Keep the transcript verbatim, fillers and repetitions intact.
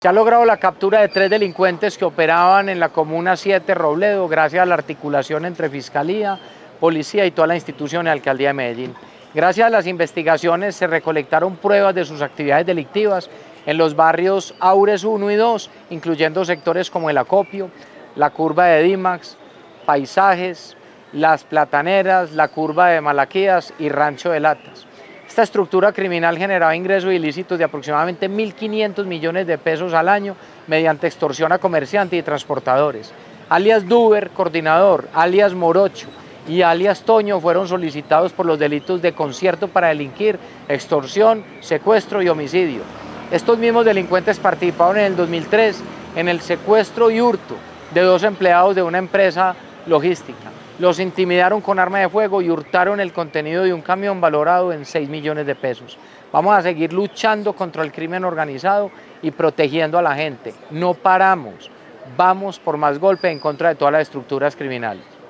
Se ha logrado la captura de tres delincuentes que operaban en la Comuna siete Robledo gracias a la articulación entre Fiscalía, Policía y toda la institución y Alcaldía de Medellín. Gracias a las investigaciones se recolectaron pruebas de sus actividades delictivas en los barrios Aures uno y dos, incluyendo sectores como el Acopio, la Curva de Dimax, Paisajes, Las Plataneras, la Curva de Malaquías y Rancho de Latas. Esta estructura criminal generaba ingresos ilícitos de aproximadamente mil quinientos millones de pesos al año mediante extorsión a comerciantes y transportadores. Alias Duber, coordinador, alias Morocho y alias Toño fueron solicitados por los delitos de concierto para delinquir, extorsión, secuestro y homicidio. Estos mismos delincuentes participaron en el dos mil tres en el secuestro y hurto de dos empleados de una empresa logística. Los intimidaron con arma de fuego y hurtaron el contenido de un camión valorado en seis millones de pesos. Vamos a seguir luchando contra el crimen organizado y protegiendo a la gente. No paramos. Vamos por más golpe en contra de todas las estructuras criminales.